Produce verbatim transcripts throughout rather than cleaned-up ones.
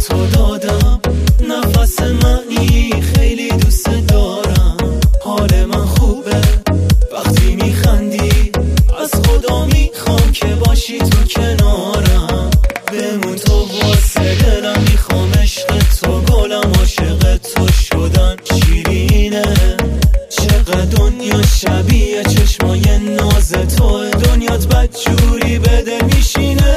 تو دادم نفس منی، خیلی دوست دارم. حال من خوبه وقتی میخندی، از خدا میخوام که باشی تو کنارم. بمون تو واسه دلم، میخوام عشق تو، گلم عاشق تو شدن شیرینه. چقدر دنیا شبیه چشمای ناز تو، دنیات بدجوری به دل میشینه.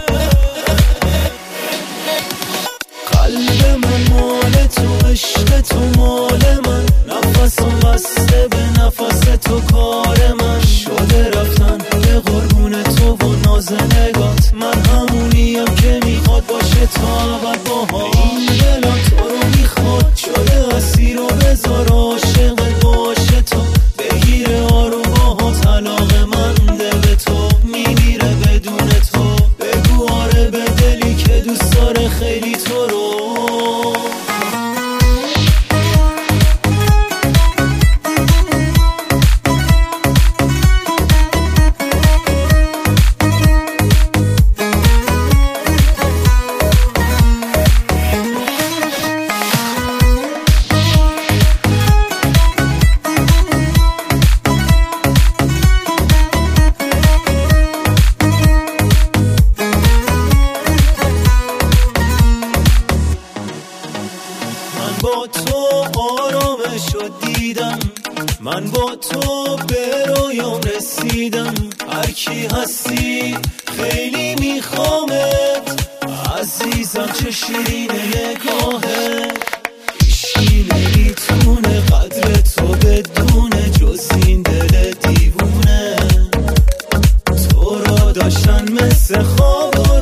قلب من مال تو، عشق تو مال من، نفسم بسته به نفس تو کار من شده. رفتن به قربون تو و ناز نگات، من همونیم که میخواد باشه تا ابد باها. این دلم تو رو میخواد، شده اسیر و بذار عاشق باشه تو. بگیره آروم باها، طلاق من ده به تو، میمیره بدون تو. بگو آره به دلی که دوست داره خیلی تو رو. با تو آرامشو دیدم، من با تو به رویام رسیدم. هر کی هستی خیلی میخوامت، عزیزم چه شیرین نگاهت. هیچکی نمیتونه قدر تو بدونه، جز این دل دیوونه. تو را داشتن مثل خواب